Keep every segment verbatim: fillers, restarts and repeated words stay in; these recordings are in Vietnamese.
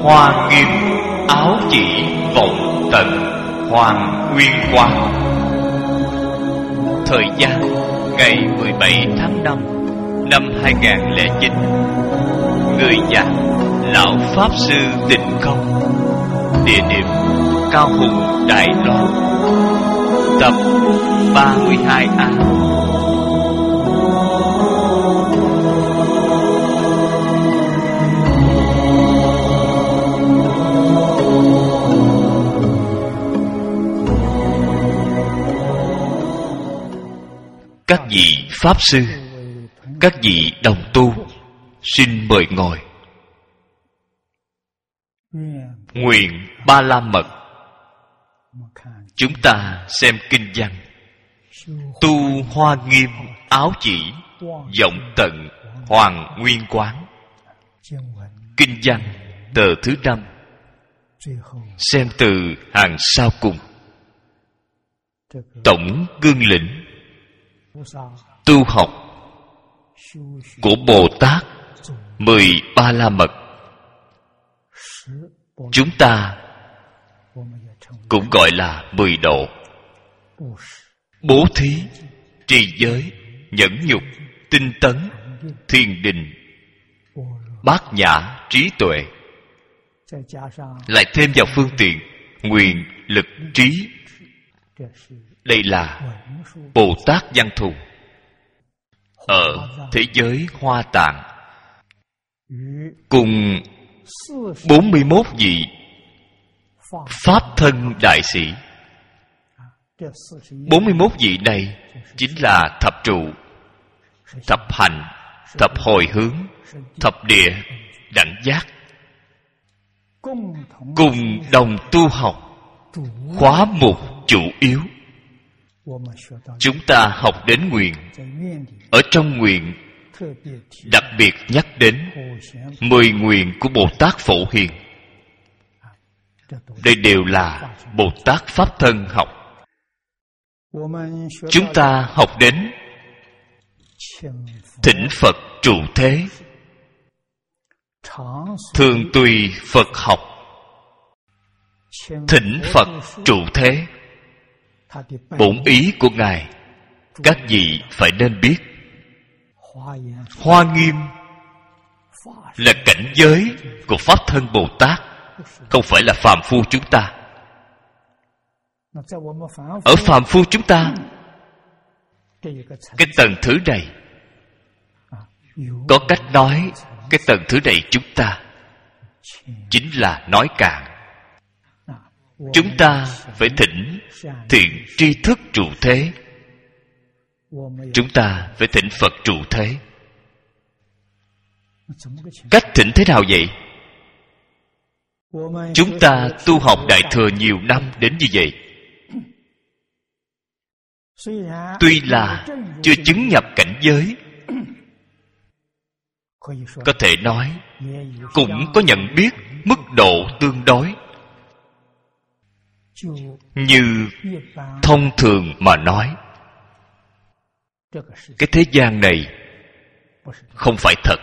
hoa nghiêm áo chỉ vọng tận hoàng nguyên quán. Thời gian ngày mười bảy tháng năm năm hai nghìn không trăm lẻ chín. Người giảng Lão Pháp Sư Tịnh Không. Địa điểm Cao Hùng, Đài Loan. Tập ba mươi hai A. Các vị Pháp Sư, các vị đồng tu, xin mời ngồi. Nguyện Ba La Mật. Chúng ta xem kinh văn. Tu hoa nghiêm áo chỉ vọng tận hoàng nguyên quán. Kinh văn tờ thứ năm. Xem từ hàng sau cùng. Tổng cương lĩnh tu học của Bồ Tát mười Ba La Mật. Chúng ta cũng gọi là mười độ: bố thí, trì giới, nhẫn nhục, tinh tấn, thiền định, bát nhã, trí tuệ. Lại thêm vào phương tiện nguyện, lực, trí. Đây là Bồ Tát văn thù. Ở thế giới Hoa Tạng, cùng bốn mươi mốt vị Pháp thân đại sĩ. Bốn mươi mốt vị này chính là thập trụ, thập hành, thập hồi hướng, thập địa, đẳng giác, cùng đồng tu học khóa mục chủ yếu. Chúng ta học đến nguyện. Ở trong nguyện đặc biệt nhắc đến mười nguyện của Bồ Tát Phổ Hiền. Đây đều là Bồ Tát Pháp thân học. Chúng ta học đến thỉnh Phật trụ thế, thường tùy Phật học. Thỉnh Phật trụ thế, bổn ý của Ngài các vị phải nên biết. Hoa nghiêm là cảnh giới của Pháp thân Bồ Tát, không phải là phàm phu chúng ta. Ở phàm phu chúng ta, cái tầng thứ này, có cách nói cái tầng thứ này chúng ta chính là nói cạn. Chúng ta phải thỉnh thiện tri thức trụ thế. Chúng ta phải thỉnh Phật trụ thế. Cách thỉnh thế nào vậy? Chúng ta tu học Đại Thừa nhiều năm đến như vậy, tuy là chưa chứng nhập cảnh giới, có thể nói cũng có nhận biết mức độ tương đối. Như thông thường mà nói, cái thế gian này không phải thật.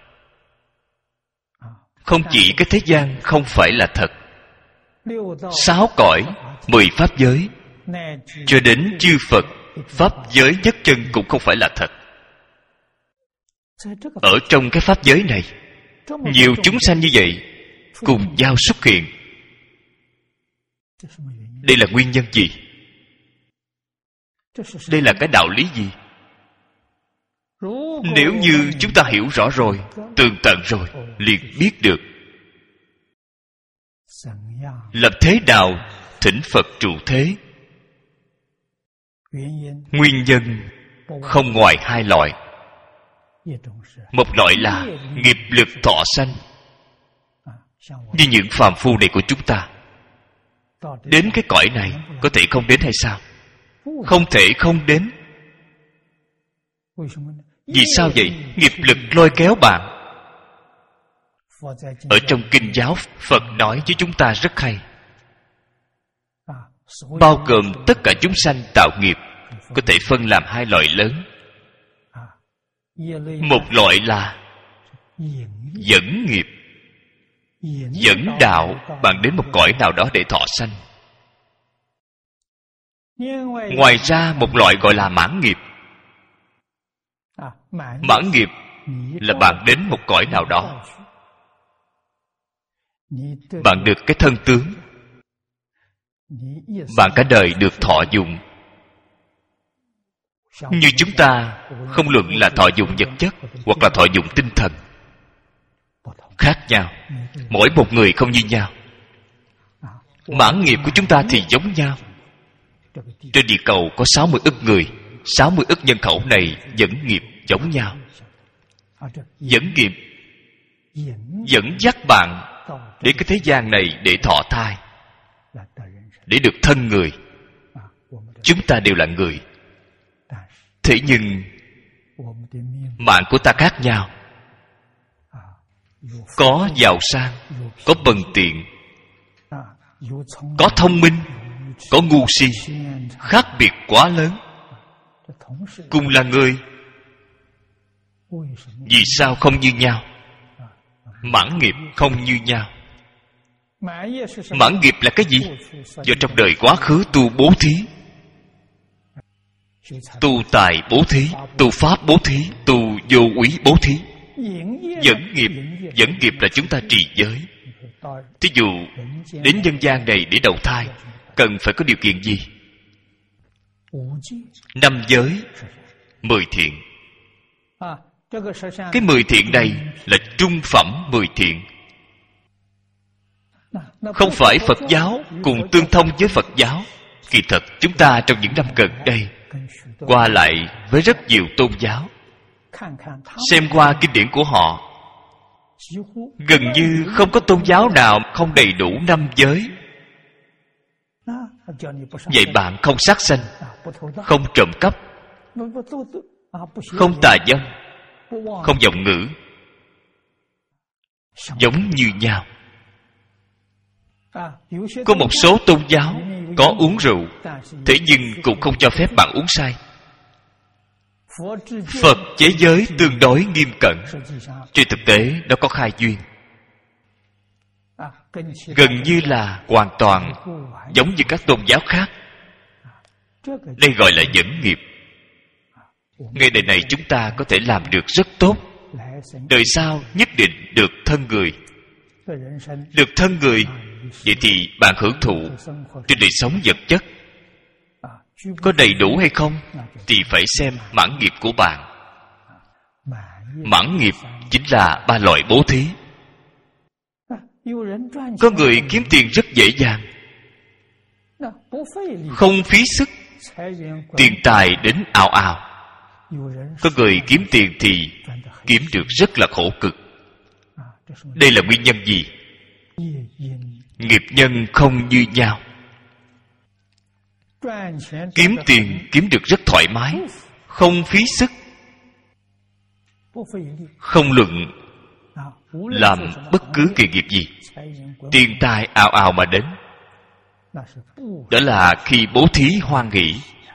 Không chỉ cái thế gian không phải là thật, sáu cõi, mười pháp giới, cho đến chư Phật pháp giới nhất chân cũng không phải là thật. Ở trong cái pháp giới này, nhiều chúng sanh như vậy cùng nhau xuất hiện. Đây là nguyên nhân gì? Đây là cái đạo lý gì? Nếu như chúng ta hiểu rõ rồi, tường tận rồi, liền biết được làm thế nào thỉnh Phật trụ thế. Nguyên nhân không ngoài hai loại. Một loại là nghiệp lực thọ sanh, như những phàm phu này của chúng ta. Đến cái cõi này có thể không đến hay sao? Không thể không đến. Vì sao vậy? Nghiệp lực lôi kéo bạn. Ở trong kinh giáo, Phật nói với chúng ta rất hay. Bao gồm tất cả chúng sanh tạo nghiệp, có thể phân làm hai loại lớn. Một loại là dẫn nghiệp, dẫn đạo bạn đến một cõi nào đó để thọ sanh. Ngoài ra một loại gọi là mãn nghiệp. Mãn nghiệp là bạn đến một cõi nào đó, bạn được cái thân tướng, bạn cả đời được thọ dụng. Như chúng ta không luận là thọ dụng vật chất hoặc là thọ dụng tinh thần, khác nhau, mỗi một người không như nhau. Mãn nghiệp của chúng ta thì giống nhau. Trên địa cầu có sáu mươi ức người, sáu mươi ức nhân khẩu này dẫn nghiệp giống nhau. Dẫn nghiệp dẫn dắt bạn đến cái thế gian này để thọ thai, để được thân người. Chúng ta đều là người, thế nhưng mạng của ta khác nhau. Có giàu sang, có bần tiện, có thông minh, có ngu si, khác biệt quá lớn. Cùng là người, vì sao không như nhau? Mãn nghiệp không như nhau. Mãn nghiệp là cái gì? Do trong đời quá khứ tu bố thí, tu tài bố thí, tu pháp bố thí, tu vô úy bố thí. Dẫn nghiệp, dẫn nghiệp là chúng ta trì giới. Thí dụ đến nhân gian này để đầu thai, cần phải có điều kiện gì? Năm giới, mười thiện. Cái mười thiện này là trung phẩm mười thiện. Không phải Phật giáo cùng tương thông với Phật giáo. Kỳ thật chúng ta trong những năm gần đây qua lại với rất nhiều tôn giáo, xem qua kinh điển của họ, gần như không có tôn giáo nào không đầy đủ năm giới. Vậy bạn không sát sanh, không trộm cắp, không tà dâm, không vọng ngữ, giống như nhau. Có một số tôn giáo có uống rượu, thế nhưng cũng không cho phép bạn uống say. Phật chế giới tương đối nghiêm cẩn. Trên thực tế nó có khai duyên, gần như là hoàn toàn giống như các tôn giáo khác. Đây gọi là dẫn nghiệp. Ngay đời này chúng ta có thể làm được rất tốt, đời sau nhất định được thân người. Được thân người, vậy thì bạn hưởng thụ trên đời sống vật chất có đầy đủ hay không thì phải xem mãn nghiệp của bạn. Mãn nghiệp chính là ba loại bố thí. Có người kiếm tiền rất dễ dàng, không phí sức, tiền tài đến ào ào. Có người kiếm tiền thì kiếm được rất là khổ cực. Đây là nguyên nhân gì? Nghiệp nhân không như nhau. Kiếm tiền kiếm được rất thoải mái, không phí sức, không luận làm bất cứ nghề nghiệp gì, tiền tài ào ào mà đến. Đó là khi bố thí hoan hỷ.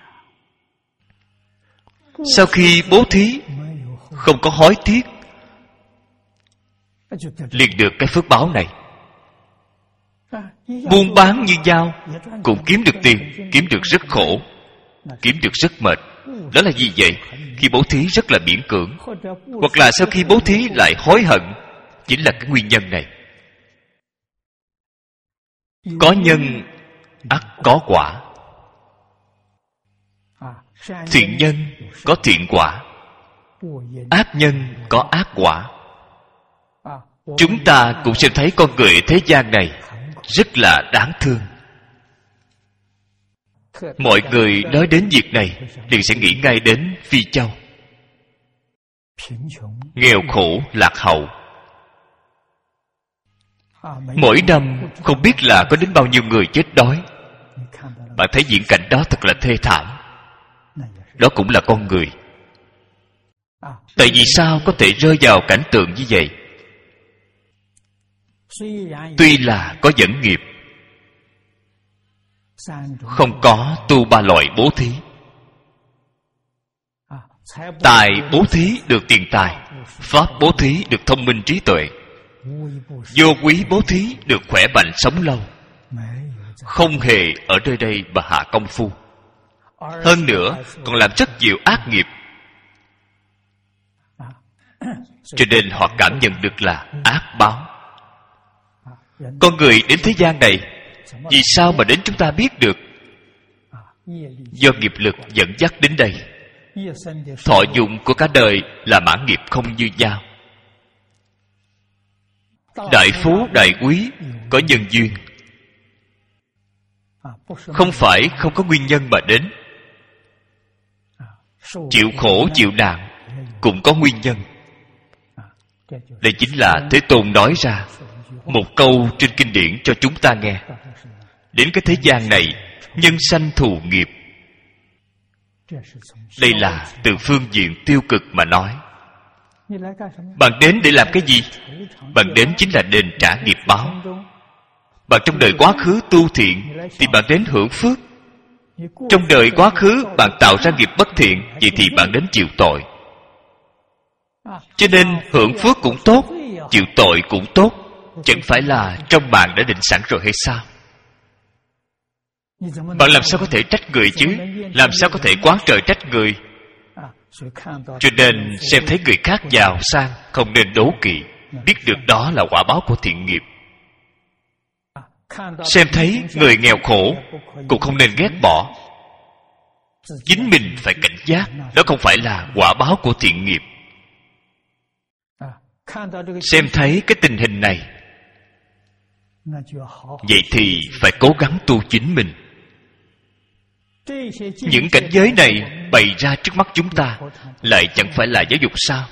Sau khi bố thí không có hối tiếc, liền được cái phước báo này. Buôn bán như nhau, cũng kiếm được tiền, kiếm được rất khổ, kiếm được rất mệt. Đó là gì vậy? Khi bố thí rất là miễn cưỡng, hoặc là sau khi bố thí lại hối hận, chính là cái nguyên nhân này. Có nhân ắt có quả. Thiện nhân có thiện quả, ác nhân có ác quả. Chúng ta cũng sẽ thấy con người thế gian này rất là đáng thương. Mọi người nói đến việc này liền sẽ nghĩ ngay đến Phi Châu. Nghèo khổ lạc hậu, mỗi năm không biết là có đến bao nhiêu người chết đói. Bạn thấy diễn cảnh đó thật là thê thảm. Đó cũng là con người. Tại vì sao có thể rơi vào cảnh tượng như vậy? Tuy là có dẫn nghiệp, không có tu ba loại bố thí. Tài bố thí được tiền tài, pháp bố thí được thông minh trí tuệ, Vô quý bố thí được khỏe mạnh sống lâu, không hề ở nơi đây mà hạ công phu. Hơn nữa còn làm rất nhiều ác nghiệp, cho nên họ cảm nhận được là ác báo. Con người đến thế gian này, vì sao mà đến chúng ta biết được? Do nghiệp lực dẫn dắt đến đây. Thọ dụng của cả đời là mãn nghiệp không như nhau. Đại phú đại quý có nhân duyên, không phải không có nguyên nhân mà đến. Chịu khổ chịu nạn cũng có nguyên nhân. Đây chính là Thế Tôn nói ra một câu trên kinh điển cho chúng ta nghe. Đến cái thế gian này, nhân sanh thù nghiệp. Đây là từ phương diện tiêu cực mà nói. Bạn đến để làm cái gì? Bạn đến chính là đền trả nghiệp báo. Bạn trong đời quá khứ tu thiện thì bạn đến hưởng phước. Trong đời quá khứ bạn tạo ra nghiệp bất thiện, vậy thì bạn đến chịu tội. Cho nên hưởng phước cũng tốt, chịu tội cũng tốt. Chẳng phải là trong bạn đã định sẵn rồi hay sao? Bạn làm sao có thể trách người chứ? Làm sao có thể quán trời trách người? Cho nên xem thấy người khác giàu sang không nên đố kỵ, biết được đó là quả báo của thiện nghiệp. Xem thấy người nghèo khổ cũng không nên ghét bỏ. Chính mình phải cảnh giác, đó không phải là quả báo của thiện nghiệp. Xem thấy cái tình hình này, vậy thì phải cố gắng tu chính mình. Những cảnh giới này bày ra trước mắt chúng ta, lại chẳng phải là giáo dục sao?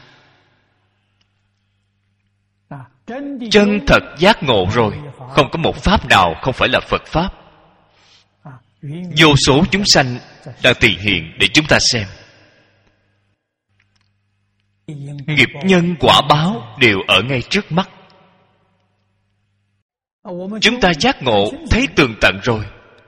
Chân thật giác ngộ rồi, không có một pháp nào không phải là Phật pháp. Vô số chúng sanh đang tỳ hiện để chúng ta xem. Nghiệp nhân quả báo đều ở ngay trước mắt. Chúng ta giác ngộ thấy tường tận rồi.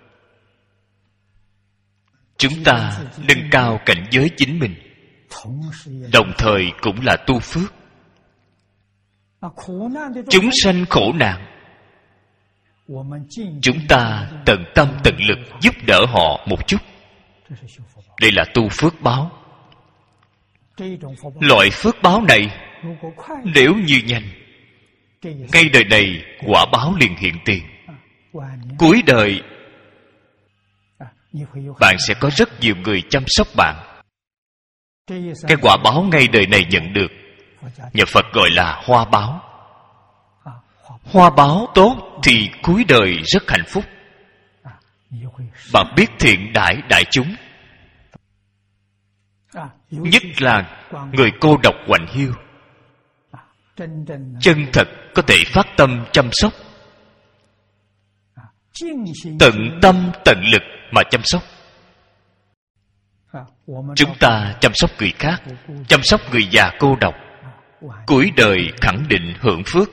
Chúng ta nâng cao cảnh giới chính mình, đồng thời cũng là tu phước. Chúng sanh khổ nạn, chúng ta tận tâm tận lực giúp đỡ họ một chút. Đây là tu phước báo. Loại phước báo này nếu như nhanh, ngay đời này quả báo liền hiện tiền. Cuối đời bạn sẽ có rất nhiều người chăm sóc bạn. Cái quả báo ngay đời này nhận được, nhà Phật gọi là hoa báo. Hoa báo tốt thì cuối đời rất hạnh phúc. Bạn biết thiện đãi đại chúng, nhất là người cô độc quạnh hiu, chân thật có thể phát tâm chăm sóc, tận tâm tận lực mà chăm sóc. Chúng ta chăm sóc người khác, chăm sóc người già cô độc, cuối đời khẳng định hưởng phước.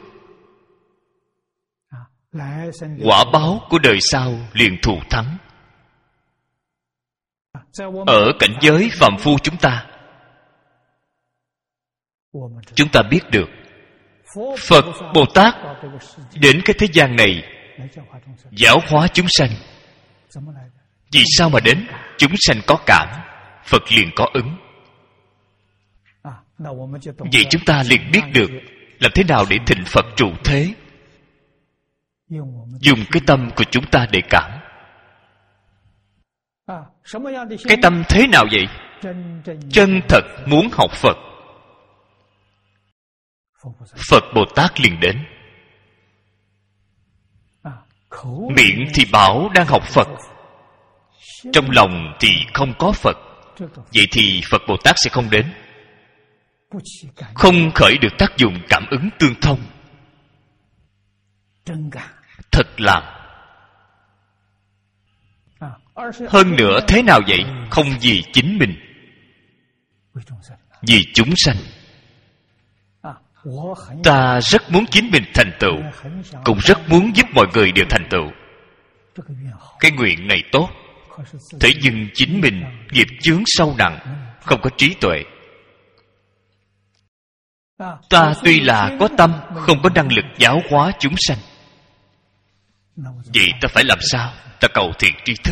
Quả báo của đời sau liền thù thắng. Ở cảnh giới phàm phu chúng ta, chúng ta biết được Phật Bồ Tát đến cái thế gian này giáo hóa chúng sanh. Vì sao mà đến? Chúng sanh có cảm, Phật liền có ứng. Vậy chúng ta liền biết được làm thế nào để thịnh Phật trụ thế. Dùng cái tâm của chúng ta để cảm. Cái tâm thế nào vậy? Chân thật muốn học Phật, Phật Bồ Tát liền đến. Miệng thì bảo đang học Phật, trong lòng thì không có Phật. Vậy thì Phật Bồ Tát sẽ không đến, không khởi được tác dụng cảm ứng tương thông. Thật làm. Hơn nữa thế nào vậy? Không vì chính mình, vì chúng sanh. Ta rất muốn chính mình thành tựu, cũng rất muốn giúp mọi người đều thành tựu. Cái nguyện này tốt, thế nhưng chính mình nghiệp chướng sâu nặng, không có trí tuệ. Ta tuy là có tâm, không có năng lực giáo hóa chúng sanh. Vậy ta phải làm sao? Ta cầu thiện tri thức.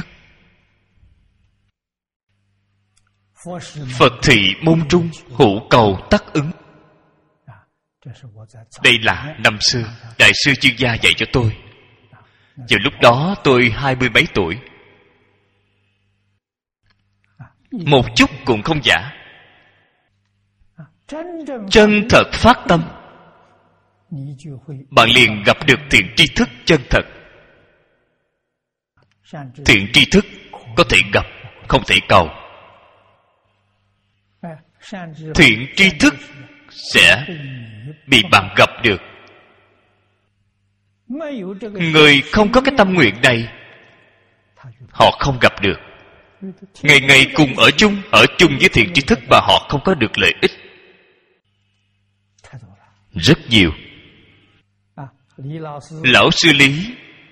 Phật thị môn trung, hữu cầu tắc ứng. Đây là năm xưa Đại sư Chuyên Gia dạy cho tôi. Vào lúc đó tôi hai mươi mấy tuổi, một chút cũng không giả. Chân thật phát tâm, bạn liền gặp được thiện tri thức chân thật. Thiện tri thức có thể gặp, không thể cầu. Thiện tri thức sẽ bị bạn gặp được. Người không có cái tâm nguyện này, họ không gặp được. Ngày ngày cùng ở chung, ở chung với thiện tri thức mà họ không có được lợi ích rất nhiều. Lão sư Lý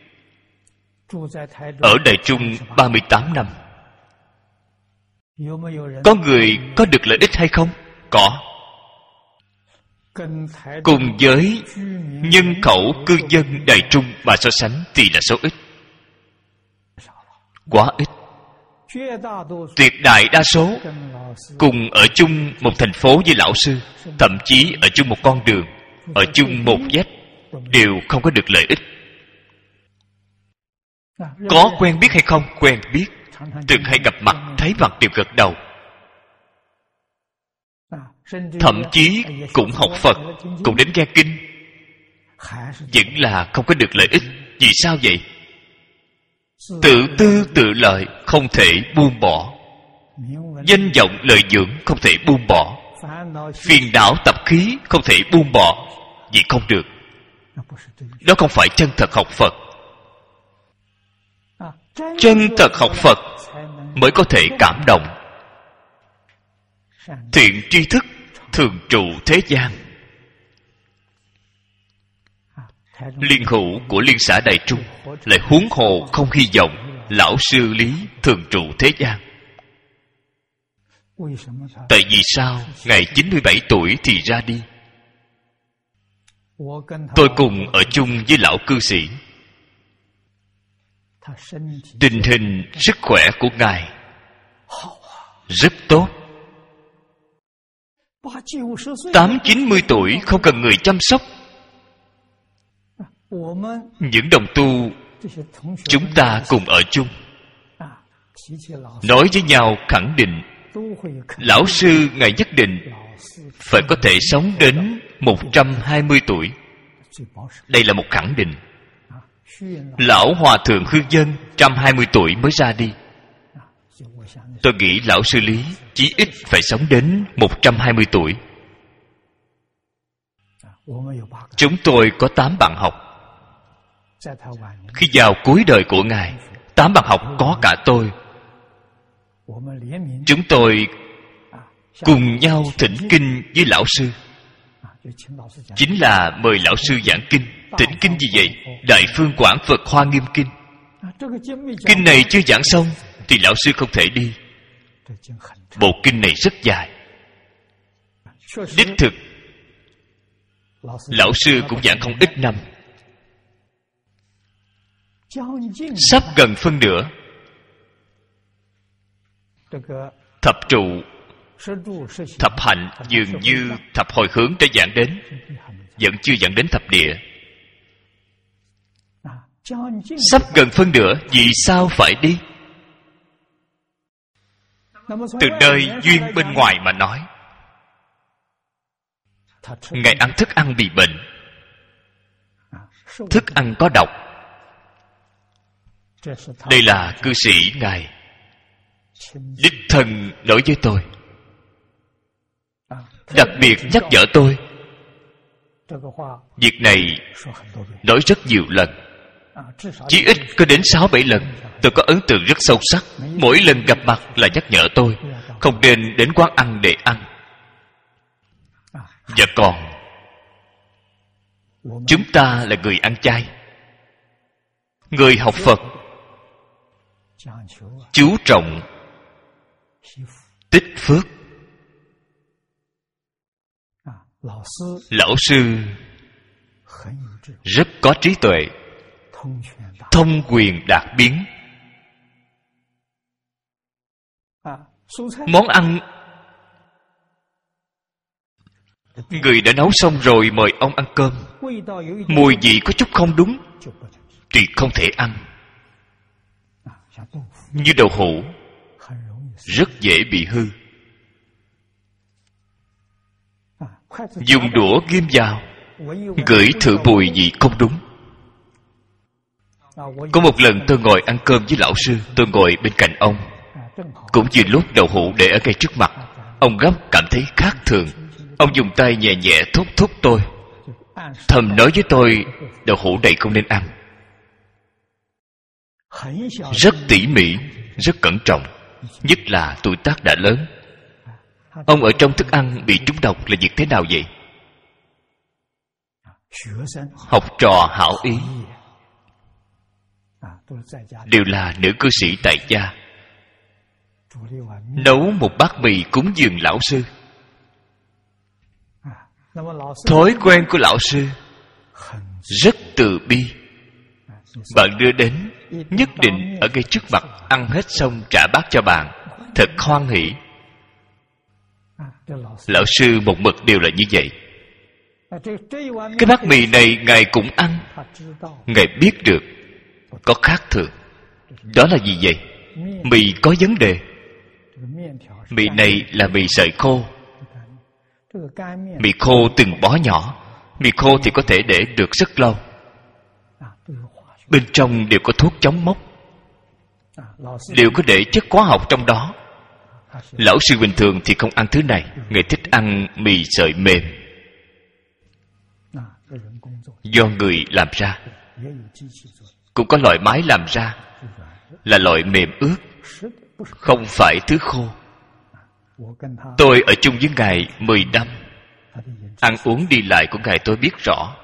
ở Đài Trung ba mươi tám năm. Có người có được lợi ích hay không? Có. Cùng với nhân khẩu cư dân Đài Trung mà so sánh thì là số ít, quá ít. Tuyệt đại đa số cùng ở chung một thành phố với lão sư, thậm chí ở chung một con đường, ở chung một vách, đều không có được lợi ích. Có quen biết hay không? Quen biết. Từng hay gặp mặt, thấy mặt đều gật đầu. Thậm chí cũng học Phật, cũng đến nghe kinh, vẫn là không có được lợi ích. Vì sao vậy? Tự tư tự lợi không thể buông bỏ, danh vọng lợi dưỡng không thể buông bỏ, phiền não tập khí không thể buông bỏ. Vì không được. Đó không phải chân thật học Phật. Chân thật học Phật mới có thể cảm động. Thiện tri thức thường trụ thế gian. Liên hữu của Liên xã Đài Trung lại huống hồ không hy vọng lão sư Lý thường trụ thế gian. Tại vì sao ngày chín mươi bảy tuổi thì ra đi? Tôi cùng ở chung với lão cư sĩ. Tình hình sức khỏe của ngài rất tốt. Tám chín mươi tuổi không cần người chăm sóc. Những đồng tu chúng ta cùng ở chung, nói với nhau khẳng định lão sư ngài nhất định phải có thể sống đến một trăm hai mươi tuổi. Đây là một khẳng định. Lão hòa thượng hư dân một trăm hai mươi tuổi mới ra đi. Tôi nghĩ lão sư Lý chí ít phải sống đến một trăm hai mươi tuổi. Chúng tôi có tám bạn học. Khi vào cuối đời của ngài, tám bạn học có cả tôi. Chúng tôi cùng nhau thỉnh kinh với lão sư. Chính là mời lão sư giảng kinh. Thỉnh kinh gì vậy? Đại Phương Quảng Phật Hoa Nghiêm Kinh. Kinh này chưa giảng xong thì lão sư không thể đi. Bộ kinh này rất dài. Đích thực lão sư cũng giảng không ít năm, sắp gần phân nửa. Thập trụ, thập hạnh dường như thập hồi hướng đã giảng đến, vẫn chưa giảng đến thập địa. Sắp gần phân nửa, vì sao phải đi? Từ nơi duyên bên ngoài mà nói, ngài ăn thức ăn bị bệnh, thức ăn có độc. Đây là cư sĩ ngài đích thân nói với tôi, đặc biệt nhắc nhở tôi. Việc này nói rất nhiều lần, chí ít có đến sáu bảy lần. Tôi có ấn tượng rất sâu sắc. Mỗi lần gặp mặt là nhắc nhở tôi không nên đến quán ăn để ăn. Và còn chúng ta là người ăn chay, người học Phật chú trọng tích phước. Lão sư rất có trí tuệ, thông quyền đạt biến. Món ăn người đã nấu xong rồi mời ông ăn cơm, mùi vị có chút không đúng thì không thể ăn. Như đậu hũ rất dễ bị hư. Dùng đũa ghim vào, ngửi thử mùi vị không đúng. Có một lần tôi ngồi ăn cơm với lão sư, tôi ngồi bên cạnh ông, cũng vừa lúc đậu hũ để ở ngay trước mặt. Ông gấp cảm thấy khác thường, ông dùng tay nhẹ nhẹ thúc thúc tôi, thầm nói với tôi đậu hũ này không nên ăn. Rất tỉ mỉ, rất cẩn trọng, nhất là tuổi tác đã lớn. Ông ở trong thức ăn bị trúng độc là việc thế nào vậy? Học trò hảo ý đều là nữ cư sĩ tại gia, nấu một bát mì cúng dường lão sư. Thói quen của lão sư rất từ bi. Bạn đưa đến, nhất định ở ngay trước mặt, ăn hết xong trả bát cho bạn, thật hoan hỉ. Lão sư một mực đều là như vậy. Cái bát mì này Ngài cũng ăn. Ngài biết được có khác thường. Đó là gì vậy? Mì có vấn đề. Mì này là mì sợi khô. Mì khô từng bó nhỏ. Mì khô thì có thể để được rất lâu. Bên trong đều có thuốc chống mốc, đều có để chất hóa học trong đó. Lão sư bình thường thì không ăn thứ này. Ngài thích ăn mì sợi mềm, do người làm ra. Cũng có loại máy làm ra, là loại mềm ướt, không phải thứ khô. Tôi ở chung với Ngài mười năm, ăn uống đi lại của Ngài tôi biết rõ.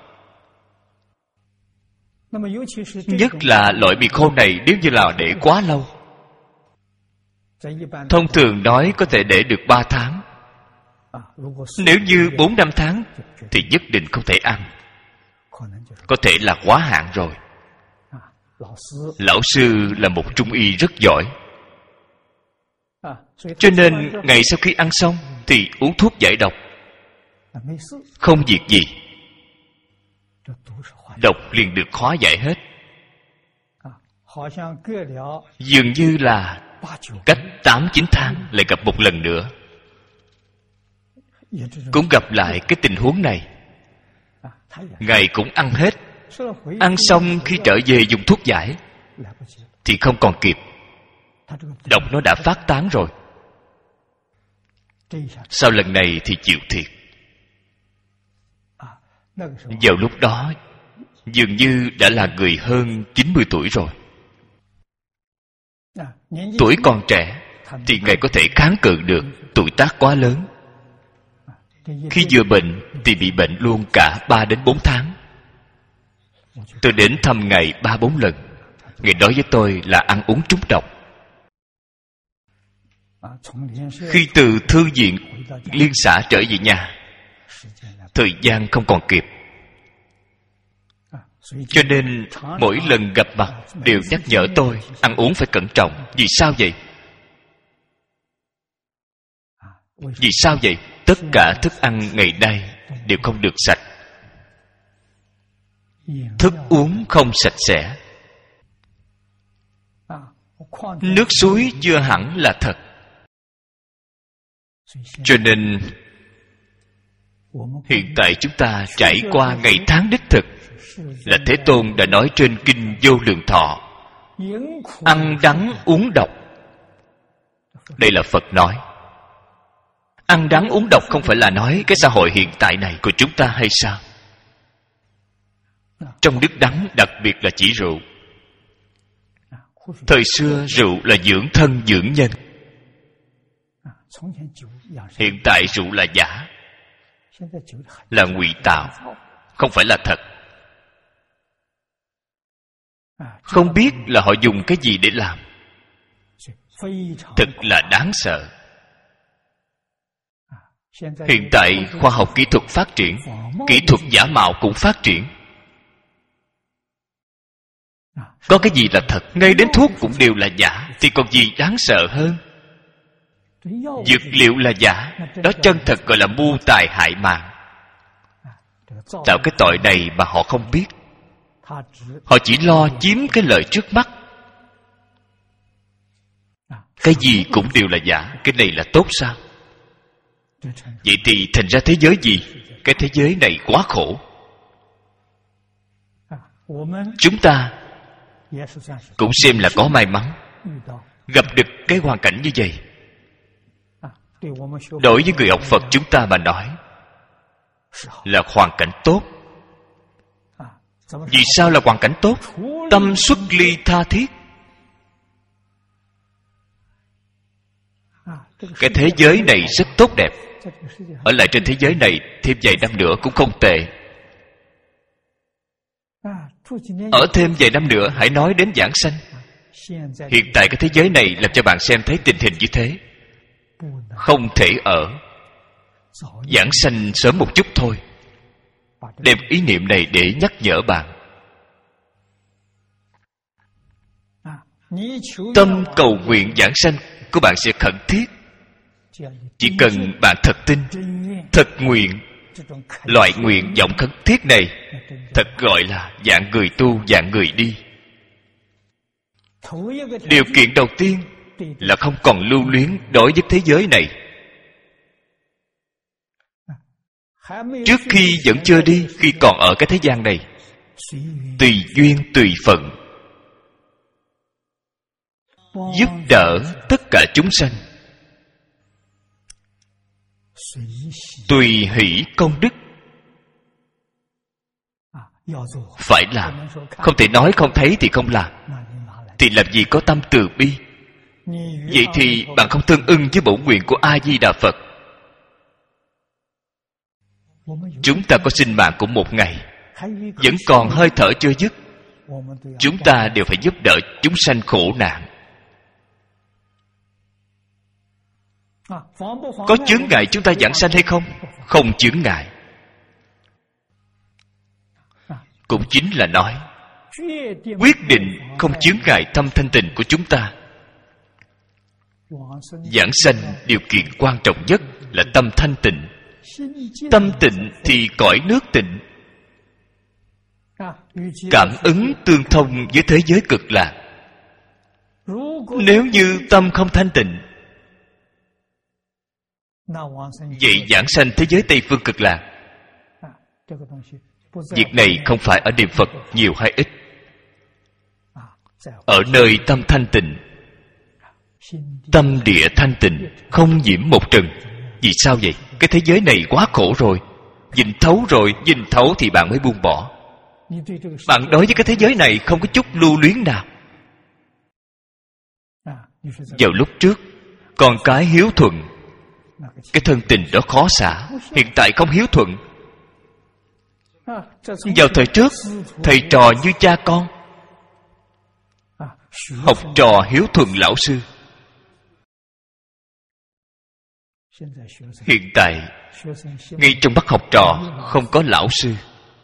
Nhất là loại mì khô này, nếu như là để quá lâu, thông thường nói có thể để được ba tháng. Nếu như bốn năm tháng thì nhất định không thể ăn, có thể là quá hạn rồi. Lão sư là một trung y rất giỏi, cho nên ngày sau khi ăn xong thì uống thuốc giải độc, không việc gì, độc liền được hóa giải hết. Dường như là cách tám chín tháng lại gặp một lần nữa, cũng gặp lại cái tình huống này. Ngài cũng ăn hết. Ăn xong khi trở về dùng thuốc giải thì không còn kịp, độc nó đã phát tán rồi. Sau lần này thì chịu thiệt. Vào lúc đó dường như đã là người hơn chín mươi tuổi rồi. Tuổi còn trẻ thì Ngài có thể kháng cự được. Tuổi tác quá lớn, khi vừa bệnh thì bị bệnh luôn cả ba đến bốn tháng. Tôi đến thăm Ngài ba bốn lần. Ngài nói với tôi là ăn uống trúng độc. Khi từ thư viện Liên xã trở về nhà, thời gian không còn kịp, cho nên mỗi lần gặp mặt đều nhắc nhở tôi ăn uống phải cẩn trọng. Vì sao vậy? Vì sao vậy? Tất cả thức ăn ngày nay đều không được sạch, thức uống không sạch sẽ. Nước suối chưa hẳn là thật. Cho nên hiện tại chúng ta trải qua ngày tháng đích thực là Thế Tôn đã nói trên Kinh Vô Lượng Thọ: ăn đắng uống độc. Đây là Phật nói. Ăn đắng uống độc không phải là nói cái xã hội hiện tại này của chúng ta hay sao? Trong nước đắng đặc biệt là chỉ rượu. Thời xưa rượu là dưỡng thân dưỡng nhân. Hiện tại rượu là giả, là ngụy tạo, không phải là thật. Không biết là họ dùng cái gì để làm. Thật là đáng sợ. Hiện tại khoa học kỹ thuật phát triển, kỹ thuật giả mạo cũng phát triển. Có cái gì là thật? Ngay đến thuốc cũng đều là giả, thì còn gì đáng sợ hơn? Dược liệu là giả, đó chân thật gọi là mưu tài hại mạng. Tạo cái tội này mà họ không biết. Họ chỉ lo chiếm cái lợi trước mắt. Cái gì cũng đều là giả. Cái này là tốt sao? Vậy thì thành ra thế giới gì? Cái thế giới này quá khổ. Chúng ta cũng xem là có may mắn gặp được cái hoàn cảnh như vậy. Đối với người học Phật chúng ta mà nói là hoàn cảnh tốt. Vì sao là hoàn cảnh tốt? Tâm xuất ly tha thiết. Cái thế giới này rất tốt đẹp. Ở lại trên thế giới này thêm vài năm nữa cũng không tệ. Ở thêm vài năm nữa hãy nói đến giảng sanh. Hiện tại cái thế giới này làm cho bạn xem thấy tình hình như thế, không thể ở. Giảng sanh sớm một chút thôi. Đem ý niệm này để nhắc nhở bạn. Tâm cầu nguyện giảng sanh của bạn sẽ khẩn thiết. Chỉ cần bạn thật tin, thật nguyện, loại nguyện vọng khẩn thiết này thật gọi là dạng người tu, dạng người đi. Điều kiện đầu tiên là không còn lưu luyến đối với thế giới này. Trước khi vẫn chưa đi, khi còn ở cái thế gian này, tùy duyên tùy phận, giúp đỡ tất cả chúng sanh, tùy hỷ công đức. Phải làm. Không thể nói không thấy thì không làm. Thì làm gì có tâm từ bi? Vậy thì bạn không tương ưng với bổn nguyện của A Di Đà Phật. Chúng ta có sinh mạng của một ngày, vẫn còn hơi thở chưa dứt, chúng ta đều phải giúp đỡ chúng sanh khổ nạn. Có chướng ngại chúng ta giảng sanh hay không? Không chướng ngại. Cũng chính là nói quyết định không chướng ngại tâm thanh tịnh của chúng ta. Giảng sanh điều kiện quan trọng nhất là tâm thanh tịnh. Tâm tịnh thì cõi nước tịnh. Cảm ứng tương thông với thế giới cực lạc. Nếu như tâm không thanh tịnh, vậy giảng sanh thế giới Tây Phương cực lạc, việc này không phải ở niệm Phật nhiều hay ít. Ở nơi tâm thanh tịnh, tâm địa thanh tịnh, không nhiễm một trần. Vì sao vậy? Cái thế giới này quá khổ rồi. Nhìn thấu rồi, nhìn thấu thì bạn mới buông bỏ. Bạn đối với cái thế giới này không có chút lưu luyến nào. Vào lúc trước con cái hiếu thuận, cái thân tình đó khó xả. Hiện tại không hiếu thuận. Vào thời trước thầy trò như cha con, học trò hiếu thuận lão sư. Hiện tại ngay trong bắt học trò không có lão sư.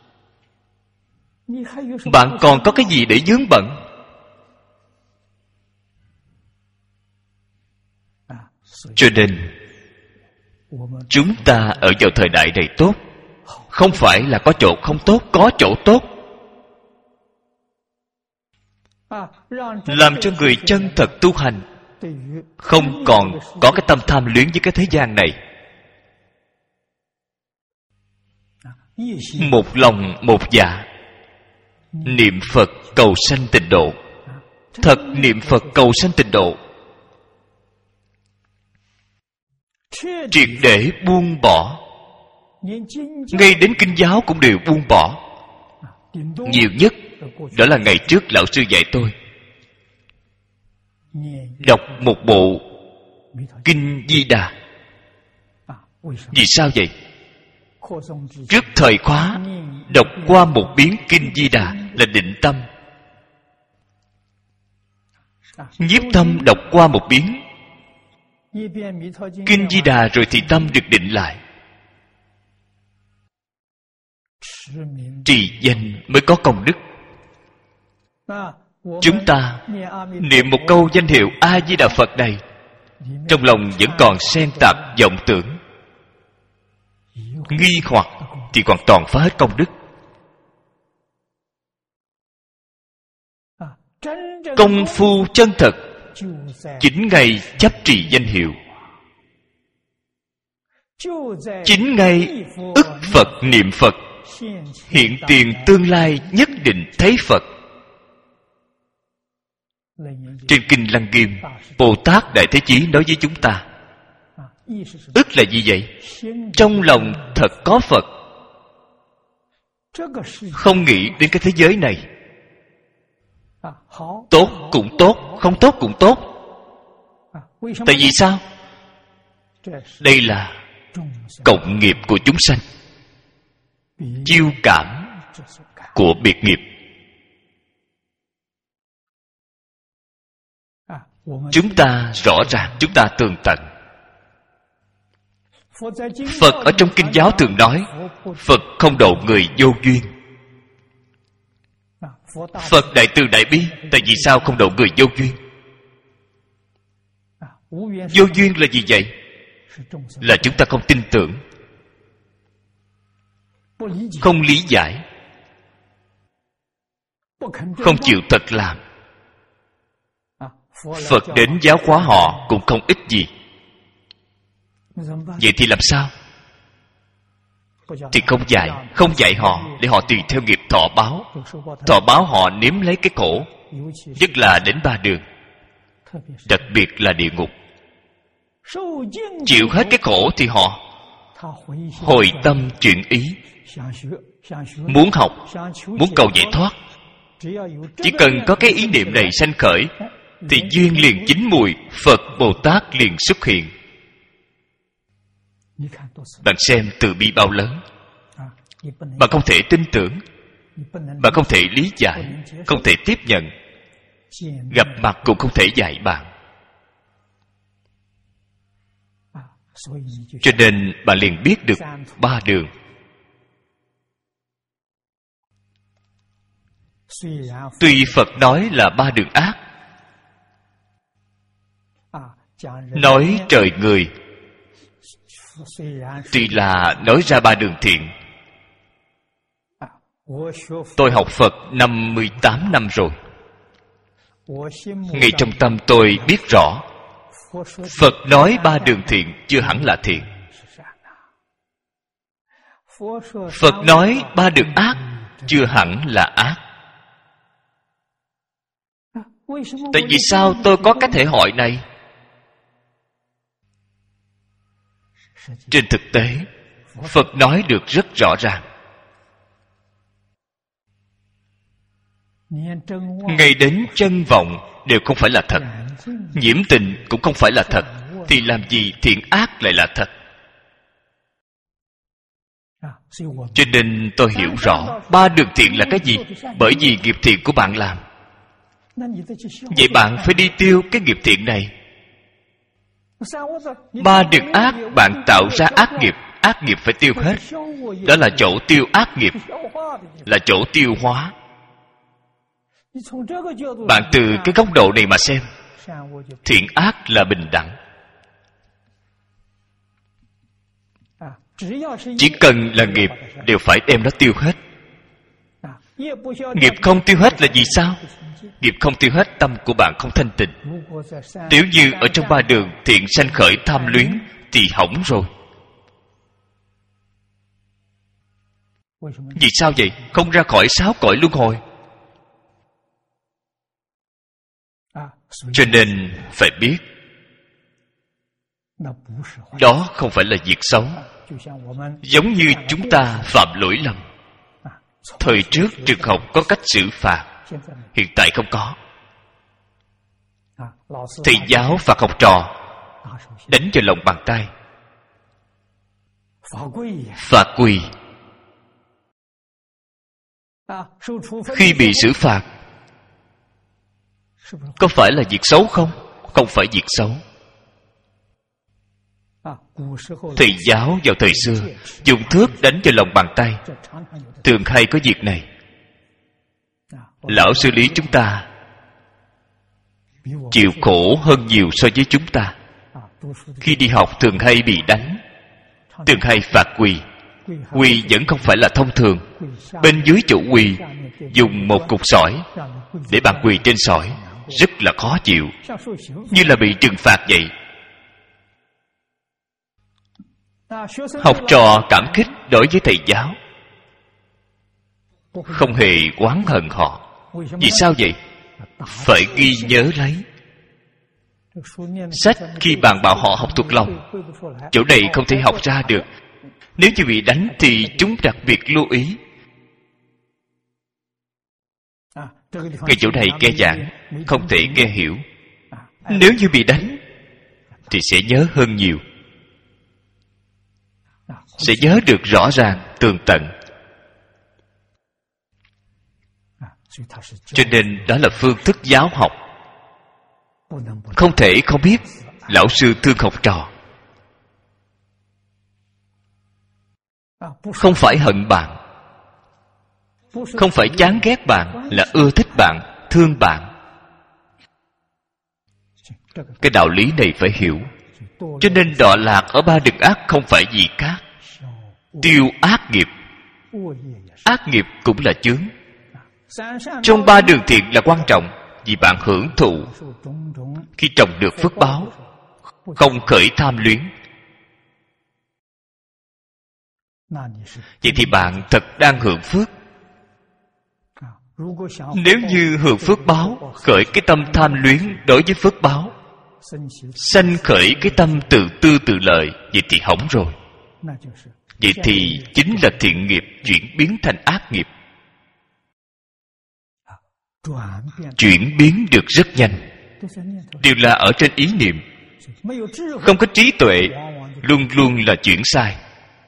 Bạn còn có cái gì để vướng bận? Cho nên chúng ta ở vào thời đại này tốt, không phải là có chỗ không tốt, có chỗ tốt. Làm cho người chân thật tu hành không còn có cái tâm tham luyến với cái thế gian này. Một lòng một dạ niệm Phật cầu sanh tịnh độ. Thật niệm Phật cầu sanh tịnh độ, triệt để buông bỏ. Ngay đến kinh giáo cũng đều buông bỏ. Nhiều nhất đó là ngày trước lão sư dạy tôi đọc một bộ Kinh Di Đà. Vì sao vậy? Trước thời khóa đọc qua một biến Kinh Di Đà là định tâm. Nhiếp tâm đọc qua một biến Kinh Di Đà rồi thì tâm được định lại. Trì danh mới có công đức. Chúng ta niệm một câu danh hiệu A Di Đà Phật này, trong lòng vẫn còn xen tạp vọng tưởng, nghi hoặc, thì hoàn toàn phá hết công đức. Công phu chân thật chính ngay chấp trì danh hiệu, chính ngay ức Phật niệm Phật, hiện tiền tương lai nhất định thấy Phật. Trên Kinh Lăng Nghiêm, Bồ Tát Đại Thế Chí nói với chúng ta, ức là gì vậy? Trong lòng thật có Phật, không nghĩ đến cái thế giới này. Tốt cũng tốt, không tốt cũng tốt. Tại vì sao? Đây là cộng nghiệp của chúng sanh, chiêu cảm của biệt nghiệp. Chúng ta rõ ràng, chúng ta tường tận. Phật ở trong Kinh giáo thường nói, Phật không độ người vô duyên. Phật đại từ đại bi, tại vì sao không độ người vô duyên? Vô duyên là gì vậy? Là chúng ta không tin tưởng, không lý giải, không chịu thật làm. Phật đến giáo hóa họ cũng không ít gì. Vậy thì làm sao? Thì không dạy, không dạy họ để họ tùy theo nghiệp thọ báo. Thọ báo họ nếm lấy cái khổ, nhất là đến ba đường, đặc biệt là địa ngục. Chịu hết cái khổ thì họ hồi tâm chuyển ý, muốn học, muốn cầu giải thoát. Chỉ cần có cái ý niệm này sanh khởi, thì duyên liền chín mùi, Phật Bồ Tát liền xuất hiện. Bạn xem từ bi bao lớn. Bạn không thể tin tưởng, bạn không thể lý giải, không thể tiếp nhận, gặp mặt cũng không thể dạy bạn. Cho nên bạn liền biết được ba đường. Tuy Phật nói là ba đường ác, nói trời người, tuy là nói ra ba đường thiện. Tôi học Phật năm mươi tám năm rồi. Ngay trong tâm tôi biết rõ, Phật nói ba đường thiện chưa hẳn là thiện. Phật nói ba đường ác chưa hẳn là ác. Tại vì sao tôi có cái thể hội này? Trên thực tế, Phật nói được rất rõ ràng. Ngay đến chân vọng đều không phải là thật, nhiễm tình cũng không phải là thật, thì làm gì thiện ác lại là thật? Cho nên tôi hiểu rõ ba đường thiện là cái gì. Bởi vì nghiệp thiện của bạn làm, vậy bạn phải đi tiêu cái nghiệp thiện này. Ba đường ác bạn tạo ra ác nghiệp, ác nghiệp phải tiêu hết. Đó là chỗ tiêu ác nghiệp, là chỗ tiêu hóa. Bạn từ cái góc độ này mà xem, thiện ác là bình đẳng. Chỉ cần là nghiệp đều phải đem nó tiêu hết. Nghiệp không tiêu hết là vì sao? Nghiệp không tiêu hết, tâm của bạn không thanh tịnh. Nếu như ở trong ba đường thiện sanh khởi tham luyến thì hỏng rồi. Vì sao vậy? Không ra khỏi sáu cõi luân hồi. Cho nên phải biết, đó không phải là việc xấu. Giống như chúng ta phạm lỗi lầm, thời trước trường học có cách xử phạt, hiện tại không có. Thầy giáo phạt học trò, đánh vào lòng bàn tay, phạt quỳ. Khi bị xử phạt, có phải là việc xấu không? Không phải việc xấu. Thầy giáo vào thời xưa dùng thước đánh vào lòng bàn tay, thường hay có việc này. Lão sư lý chúng ta chịu khổ hơn nhiều so với chúng ta. Khi đi học thường hay bị đánh, thường hay phạt quỳ. Quỳ vẫn không phải là thông thường. Bên dưới chỗ quỳ dùng một cục sỏi để bạn quỳ trên sỏi, rất là khó chịu, như là bị trừng phạt vậy. Học trò cảm kích đối với thầy giáo, không hề oán hận họ. Vì sao vậy? Phải ghi nhớ lấy. Sách khi bạn bảo họ học thuộc lòng, chỗ này không thể học ra được. Nếu như bị đánh thì chúng đặc biệt lưu ý. Cái chỗ này nghe giảng không thể nghe hiểu. Nếu như bị đánh thì sẽ nhớ hơn nhiều, sẽ nhớ được rõ ràng tường tận. Cho nên đó là phương thức giáo học. Không thể không biết lão sư thương học trò. Không phải hận bạn, không phải chán ghét bạn, là ưa thích bạn, thương bạn. Cái đạo lý này phải hiểu. Cho nên đọa lạc ở ba đường ác không phải gì khác. Tiêu ác nghiệp, ác nghiệp cũng là chướng. Trong ba đường thiện là quan trọng, vì bạn hưởng thụ. Khi trồng được phước báo, không khởi tham luyến, vậy thì bạn thật đang hưởng phước. Nếu như hưởng phước báo, khởi cái tâm tham luyến đối với phước báo, sanh khởi cái tâm tự tư tự lợi, vậy thì hỏng rồi. Vậy thì chính là thiện nghiệp chuyển biến thành ác nghiệp. Chuyển biến được rất nhanh, đều là ở trên ý niệm. Không có trí tuệ, luôn luôn là chuyển sai.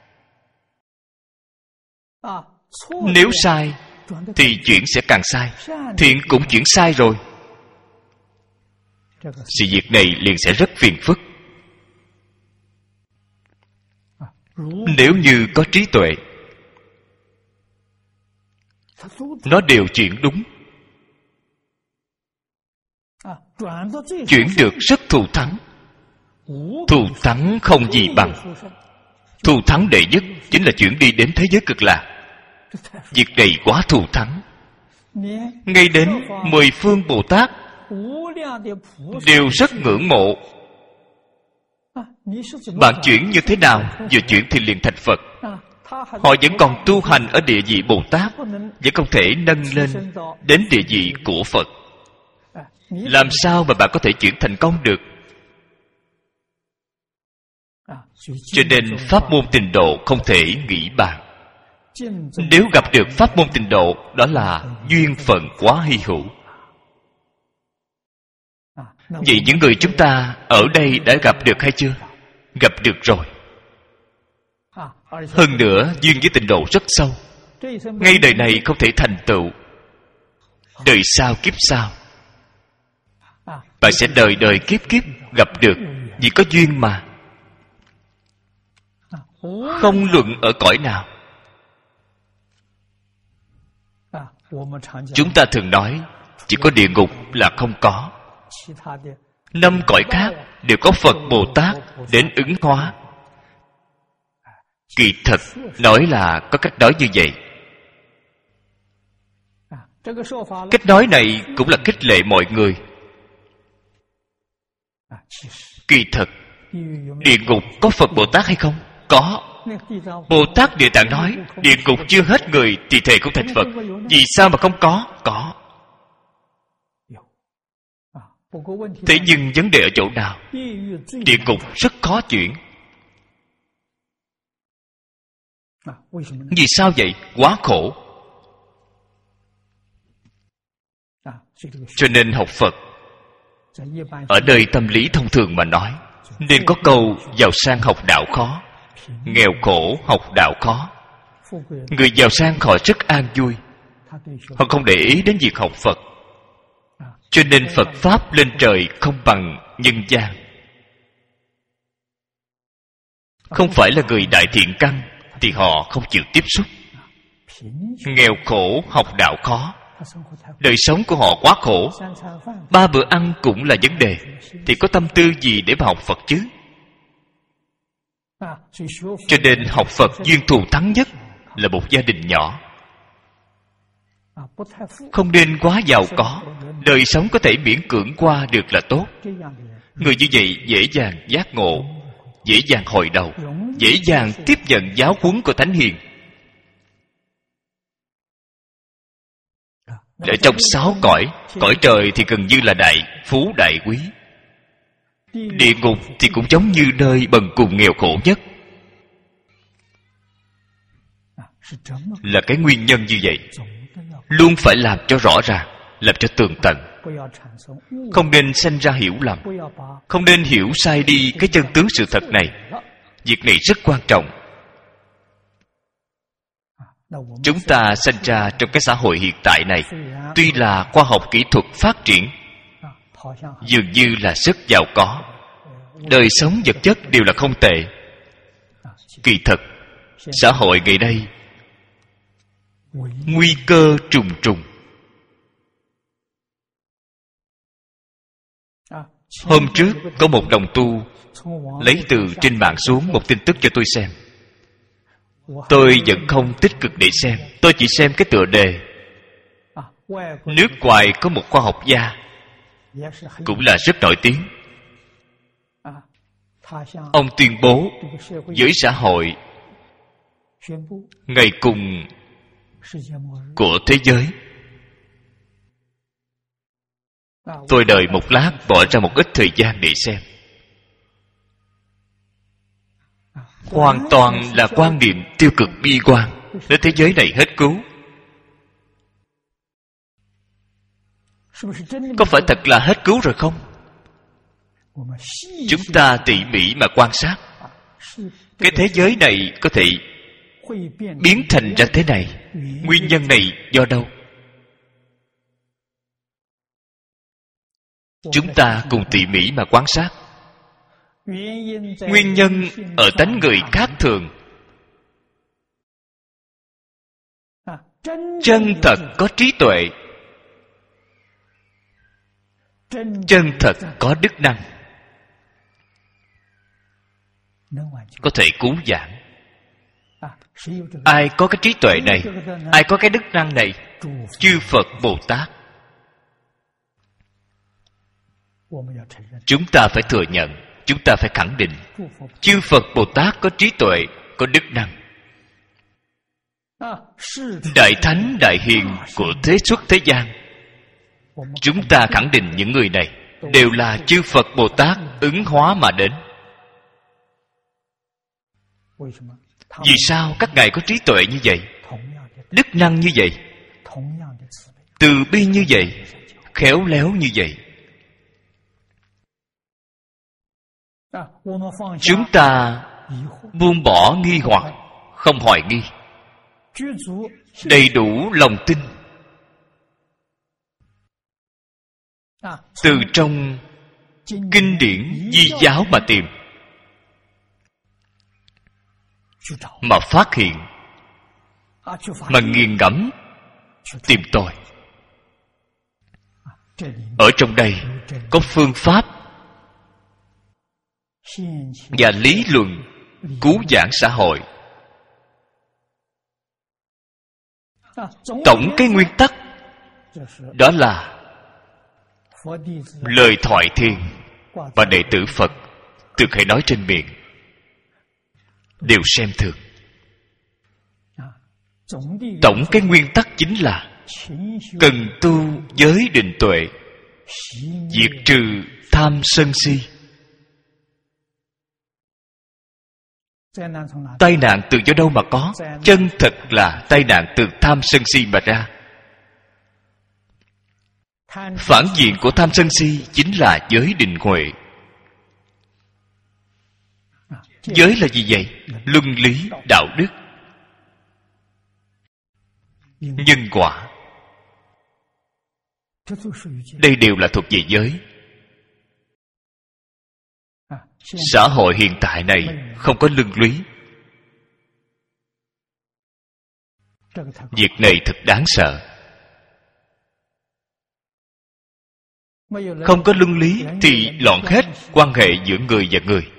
Nếu sai thì chuyển sẽ càng sai. Thiện cũng chuyển sai rồi, sự việc này liền sẽ rất phiền phức. Nếu như có trí tuệ, nó đều chuyển đúng, chuyển được rất thù thắng. Thù thắng không gì bằng. Thù thắng đệ nhất chính là chuyển đi đến thế giới cực lạc. Việc này quá thù thắng. Ngay đến mười phương Bồ Tát đều rất ngưỡng mộ. Bạn chuyển như thế nào? Vừa chuyển thì liền thành Phật. Họ vẫn còn tu hành ở địa vị Bồ Tát, vẫn không thể nâng lên đến địa vị của Phật. Làm sao mà bạn có thể chuyển thành công được? Cho nên pháp môn tịnh độ không thể nghĩ bàn. Nếu gặp được pháp môn tịnh độ, đó là duyên phận quá hy hữu. Vậy những người chúng ta ở đây đã gặp được hay chưa? Gặp được rồi. Hơn nữa duyên với tịnh độ rất sâu. Ngay đời này không thể thành tựu, đời sau kiếp sau bạn sẽ đời đời kiếp kiếp gặp được, vì có duyên mà. Không luận ở cõi nào. Chúng ta thường nói chỉ có địa ngục là không có. Năm cõi khác đều có Phật Bồ Tát đến ứng hóa. Kỳ thật nói là có cách nói như vậy. Cách nói này cũng là khích lệ mọi người. Kỳ thật địa ngục có Phật Bồ Tát hay không? Có. Bồ Tát Địa Tạng nói địa ngục chưa hết người thì thề không thành Phật. Vì sao mà không có? Có. Thế nhưng vấn đề ở chỗ nào? Địa ngục rất khó chuyển. Vì sao vậy? Quá khổ. Cho nên học Phật, ở nơi tâm lý thông thường mà nói, nên có câu giàu sang học đạo khó, nghèo khổ học đạo khó. Người giàu sang họ rất an vui, họ không để ý đến việc học Phật. Cho nên Phật Pháp lên trời không bằng nhân gian. không phải là người đại thiện căn thì họ không chịu tiếp xúc. Nghèo khổ học đạo khó, đời sống của họ quá khổ, ba bữa ăn cũng là vấn đề, thì có tâm tư gì để mà học Phật chứ? Cho nên học Phật duyên thù thắng nhất là một gia đình nhỏ, không nên quá giàu có, đời sống có thể miễn cưỡng qua được là tốt. Người như vậy dễ dàng giác ngộ, dễ dàng hồi đầu, dễ dàng tiếp nhận giáo huấn của Thánh Hiền. Ở trong sáu cõi, cõi trời thì gần như là đại phú đại quý, địa ngục thì cũng giống như nơi bần cùng nghèo khổ nhất. Là cái nguyên nhân như vậy, luôn phải làm cho rõ ràng, làm cho tường tận, không nên sanh ra hiểu lầm, không nên hiểu sai đi cái chân tướng sự thật này. Việc này rất quan trọng. Chúng ta sanh ra trong cái xã hội hiện tại này, tuy là khoa học kỹ thuật phát triển, dường như là rất giàu có, đời sống vật chất đều là không tệ. Kỳ thật, xã hội ngày nay nguy cơ trùng trùng. Hôm trước có một đồng tu lấy từ trên mạng xuống một tin tức cho tôi xem. Tôi vẫn không tích cực để xem, tôi chỉ xem cái tựa đề. Nước ngoài có một khoa học gia cũng là rất nổi tiếng. Ông tuyên bố với xã hội ngày cùng của thế giới. Tôi đợi một lát, bỏ ra một ít thời gian để xem. Hoàn toàn là quan niệm tiêu cực bi quan, nói thế giới này hết cứu. Có phải thật là hết cứu rồi không? Chúng ta tỉ mỉ mà quan sát, cái thế giới này có thể biến thành ra thế này, nguyên nhân này do đâu? Chúng ta cùng tỉ mỉ mà quan sát. Nguyên nhân ở tánh người khác thường. Chân thật có trí tuệ, chân thật có đức năng, có thể cứu giảng. Ai có cái trí tuệ này, ai có cái đức năng này? Chư Phật Bồ Tát. Chúng ta phải thừa nhận, chúng ta phải khẳng định, chư Phật Bồ Tát có trí tuệ, có đức năng. Đại Thánh Đại Hiền của thế xuất thế gian, chúng ta khẳng định những người này đều là chư Phật Bồ Tát ứng hóa mà đến. Vì sao các ngài có trí tuệ như vậy, đức năng như vậy, từ bi như vậy, khéo léo như vậy? Chúng ta buông bỏ nghi hoặc, không hoài nghi, đầy đủ lòng tin, từ trong kinh điển di giáo mà tìm, mà phát hiện, mà nghiền ngẫm tìm tòi. Ở trong đây có phương pháp và lý luận cứu giảng xã hội. Tổng cái nguyên tắc đó là lời thoại thiền và đệ tử Phật thường hay nói trên miệng đều xem thường. Tổng cái nguyên tắc chính là cần tu giới định tuệ, diệt trừ tham sân si. Tai nạn từ do đâu mà có? Chân thật là tai nạn từ tham sân si mà ra. Phản diện của tham sân si chính là giới định huệ. Giới là gì vậy? Luân lý, đạo đức, nhân quả. Đây đều là thuộc về giới. Xã hội hiện tại này không có lương lý. Việc này thật đáng sợ. Không có lương lý thì loạn hết quan hệ giữa người và người,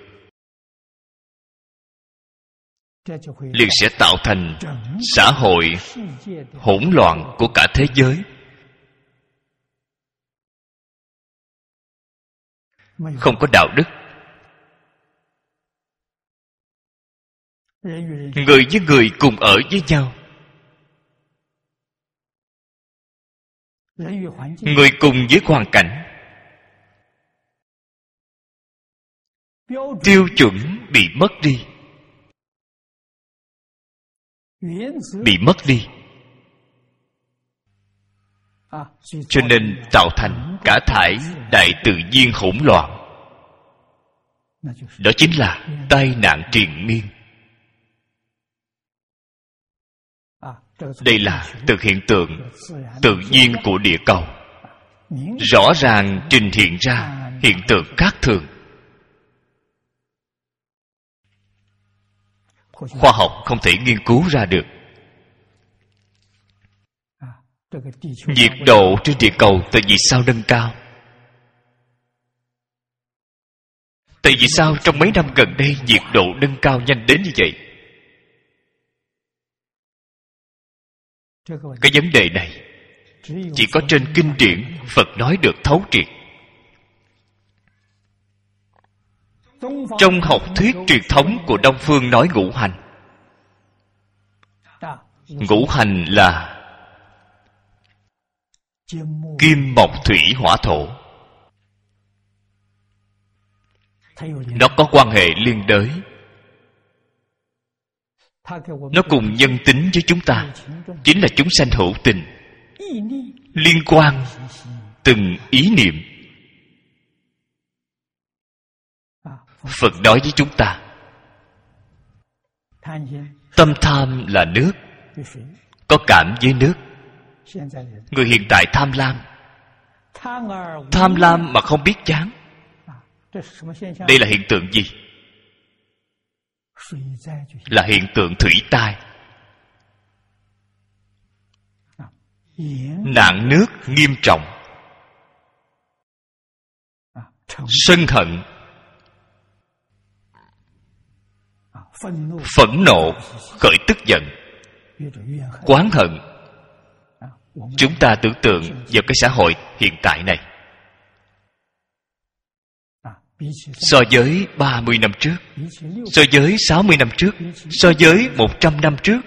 liền sẽ tạo thành xã hội hỗn loạn của cả thế giới. Không có đạo đức. Người với người cùng ở với nhau, người cùng với hoàn cảnh, tiêu chuẩn bị mất đi. Bị mất đi. Cho nên tạo thành cả thải đại tự nhiên hỗn loạn. Đó chính là tai nạn triền miên. Đây là từ hiện tượng tự nhiên của địa cầu, rõ ràng trình hiện ra hiện tượng khác thường. Khoa học không thể nghiên cứu ra được. Nhiệt độ trên địa cầu tại vì sao nâng cao? Tại vì sao trong mấy năm gần đây nhiệt độ nâng cao nhanh đến như vậy? Cái vấn đề này chỉ có trên kinh điển Phật nói được thấu triệt. Trong học thuyết truyền thống của Đông phương nói ngũ hành. Ngũ hành là kim, mộc, thủy, hỏa, thổ. Nó có quan hệ liên đới. Nó cùng nhân tính với chúng ta, chính là chúng sanh hữu tình, liên quan từng ý niệm. Phật nói với chúng ta, tâm tham là nước, có cảm với nước. Người hiện tại tham lam, tham lam mà không biết chán. Đây là hiện tượng gì? Là hiện tượng thủy tai. Nạn nước nghiêm trọng. Sân hận, phẫn nộ, khởi tức giận, oán hận. Chúng ta tưởng tượng vào cái xã hội hiện tại này, so với ba mươi năm trước, so với sáu mươi năm trước, so với một trăm năm trước,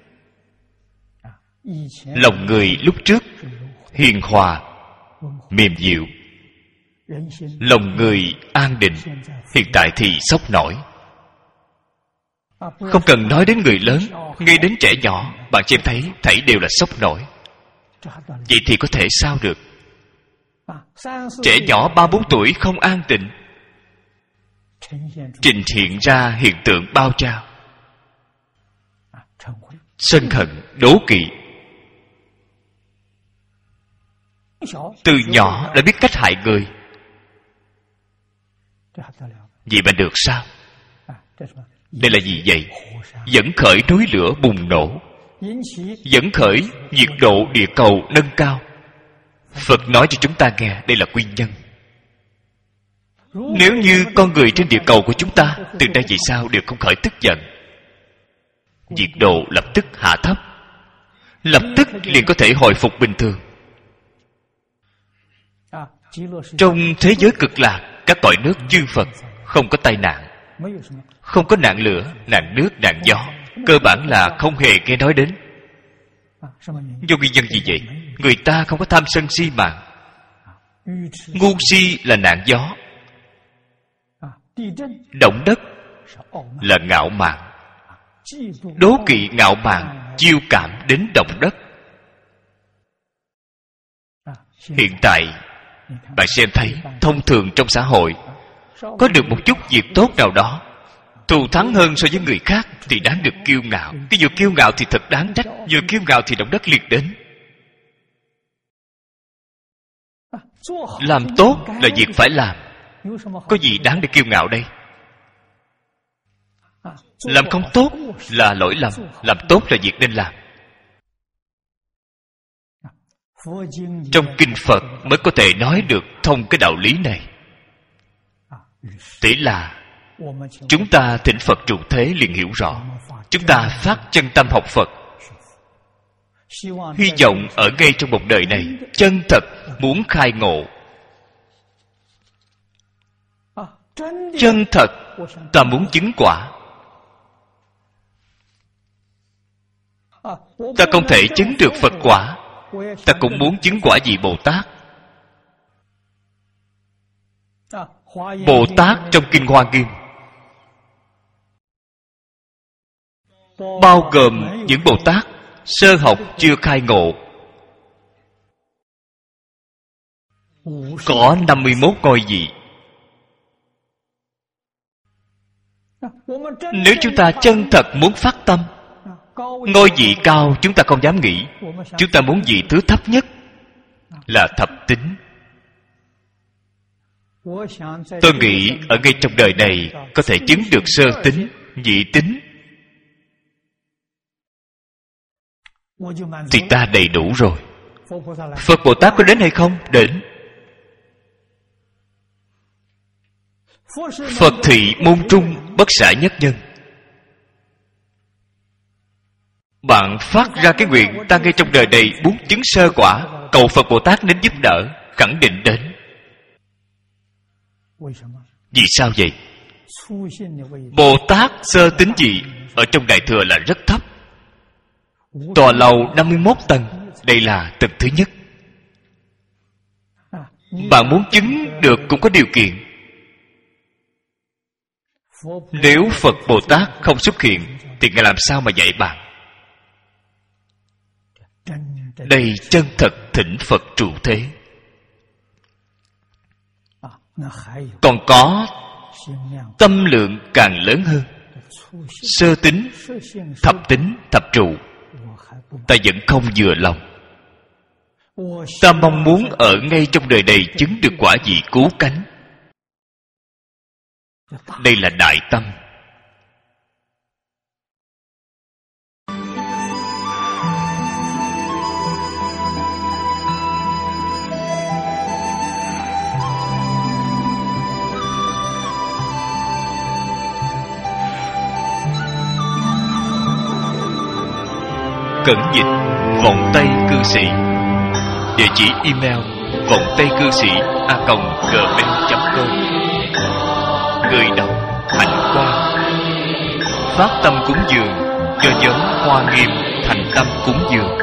lòng người lúc trước hiền hòa, mềm dịu, lòng người an định. Hiện tại thì sốc nổi. Không cần nói đến người lớn, ngay đến trẻ nhỏ, bạn xem thấy thảy đều là sốc nổi. Vậy thì có thể sao được? Trẻ nhỏ ba bốn tuổi không an tịnh, trình hiện ra hiện tượng bao trao, sân hận, đố kỵ. Từ nhỏ đã biết cách hại người. Vậy mà được sao? Đây là gì vậy? Dẫn khởi núi lửa bùng nổ, dẫn khởi nhiệt độ địa cầu nâng cao. Phật nói cho chúng ta nghe đây là nguyên nhân. Nếu như con người trên địa cầu của chúng ta từ nay về sau đều không khởi tức giận, nhiệt độ lập tức hạ thấp, lập tức liền có thể hồi phục bình thường. Trong thế giới cực lạc, các cõi nước chư Phật không có tai nạn, không có nạn lửa, nạn nước, nạn gió. Cơ bản là không hề nghe nói đến. Do nguyên nhân gì vậy? Người ta không có tham sân si mạng. Ngu si là nạn gió, động đất là ngạo mạn, đố kỵ ngạo mạn chiêu cảm đến động đất. Hiện tại bạn xem thấy thông thường trong xã hội, có được một chút việc tốt nào đó, thù thắng hơn so với người khác thì đáng được kiêu ngạo. Cái vừa kiêu ngạo thì thật đáng trách, vừa kiêu ngạo thì động đất liệt đến. Làm tốt là việc phải làm, có gì đáng để kiêu ngạo đây? Làm không tốt là lỗi lầm, làm tốt là việc nên làm. Trong kinh Phật mới có thể nói được thông cái đạo lý này. Thế là chúng ta thỉnh Phật trụ thế liền hiểu rõ. Chúng ta phát chân tâm học Phật, hy vọng ở ngay trong một đời này chân thật muốn khai ngộ. Chân thật ta muốn chứng quả. Ta không thể chứng được Phật quả, ta cũng muốn chứng quả vị Bồ Tát. Bồ Tát trong Kinh Hoa Nghiêm bao gồm những Bồ Tát sơ học chưa khai ngộ. Có năm mươi mốt ngôi vị. Nếu chúng ta chân thật muốn phát tâm, ngôi vị cao chúng ta không dám nghĩ. Chúng ta muốn vị thứ thấp nhất là thập tính. Tôi nghĩ ở ngay trong đời này có thể chứng được sơ tính, nhị tính, thì ta đầy đủ rồi. Phật Bồ Tát có đến hay không? Đến. Phật thị môn trung, bất xả nhất nhân. Bạn phát ra cái nguyện, ta ngay trong đời này muốn chứng sơ quả, cầu Phật Bồ Tát đến giúp đỡ, khẳng định đến. Vì sao vậy? Bồ Tát sơ tính gì ở trong Đại Thừa là rất thấp. Tòa lầu năm mươi mốt tầng, đây là tầng thứ nhất. Bạn muốn chứng được cũng có điều kiện. Nếu Phật Bồ Tát không xuất hiện thì Ngài làm sao mà dạy bạn? Đây chân thật thỉnh Phật trụ thế. Còn có tâm lượng càng lớn hơn. Sơ tính, thập tính, thập trụ, ta vẫn không vừa lòng. Ta mong muốn ở ngay trong đời này chứng được quả vị cứu cánh. Đây là đại tâm. Cẩn dịch vọng tây cư sĩ. Địa chỉ email vọng tây cư sĩ a còng gmail chấm com. Người đọc Hạnh Quang. Phát tâm cúng dường do nhóm Hoa Nghiêm thành tâm cúng dường.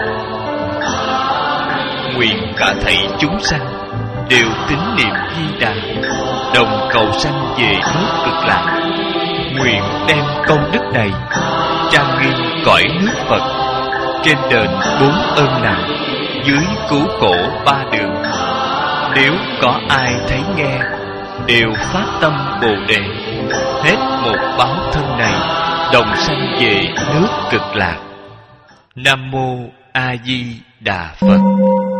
Nguyện cả thảy chúng sanh đều tín niệm Di Đà, đồng cầu sanh về nước Cực Lạc. Nguyện đem công đức này trang nghiêm cõi nước Phật, trên đền bốn ơn nặng, dưới cứu khổ ba đường. Nếu có ai thấy nghe đều phát tâm Bồ Đề, hết một báo thân này đồng sanh về nước Cực Lạc. Nam mô A Di Đà Phật.